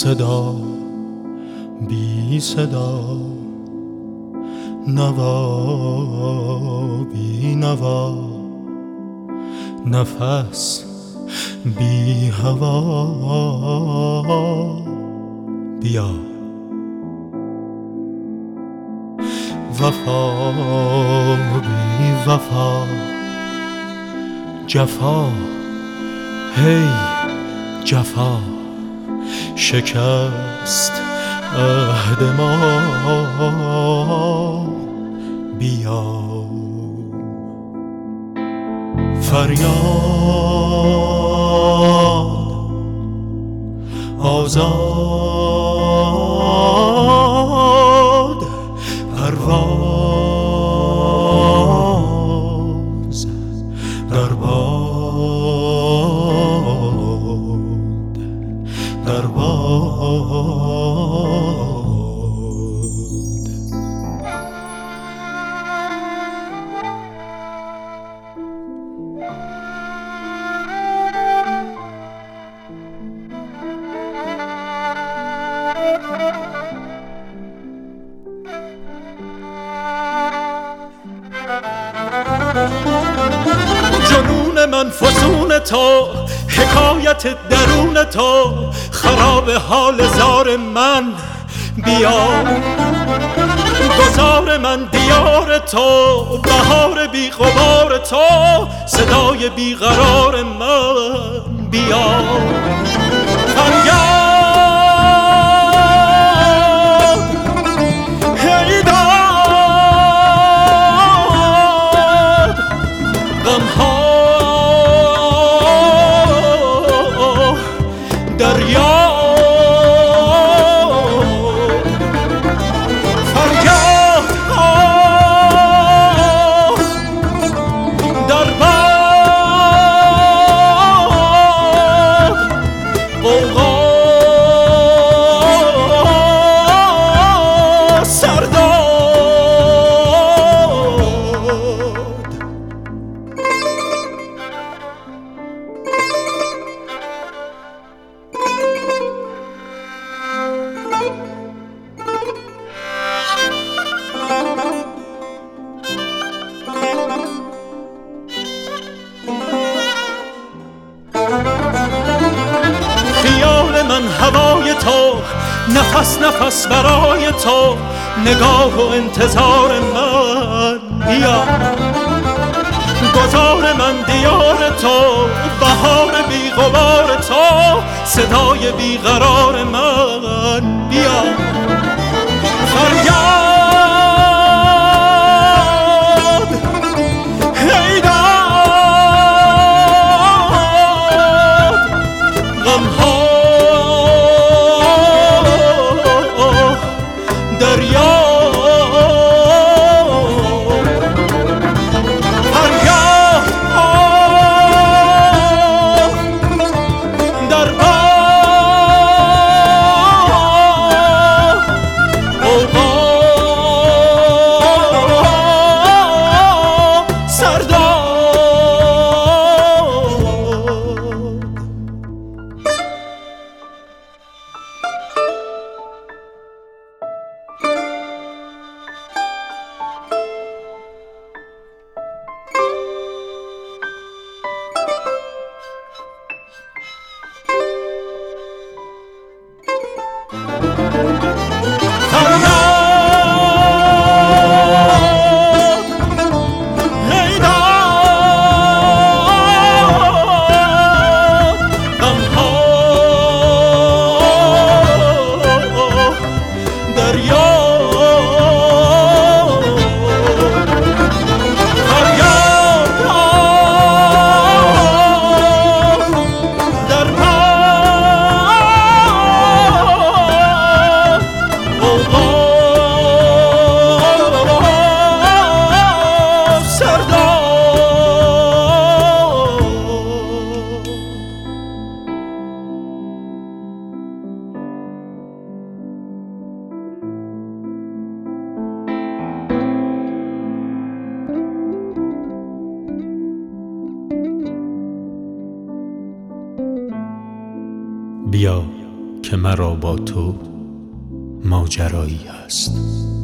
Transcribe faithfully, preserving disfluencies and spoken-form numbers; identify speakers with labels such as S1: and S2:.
S1: صدا بی صدا، نوا بی نوا، نفس بی هوا. بیا وفا بی وفا، جفا هی جفا، شکست عهد ما. بیا فریاد آزاد، پرواز در باد، در باد. جنون من فسون تو، حکایت درون تو، خراب حال زار من. بیا گذار من دیار تو، بهار بی غبار تو، صدای بی قرار من. بیا فریاد هی داد، غمها دریا. فریاد در باد، غوغا سرداد. خیال من هوای تو، نفس نفس برای تو، نگاه و انتظار من. بیا گذار من دیار تو، بهار بی غبار تو، صدای بی قرار من. بیا فریاد هی داد، غمها دریا. فریاد در باد، غوغا سرداد.
S2: بیا
S1: که مرا با تو ماجرایی هست.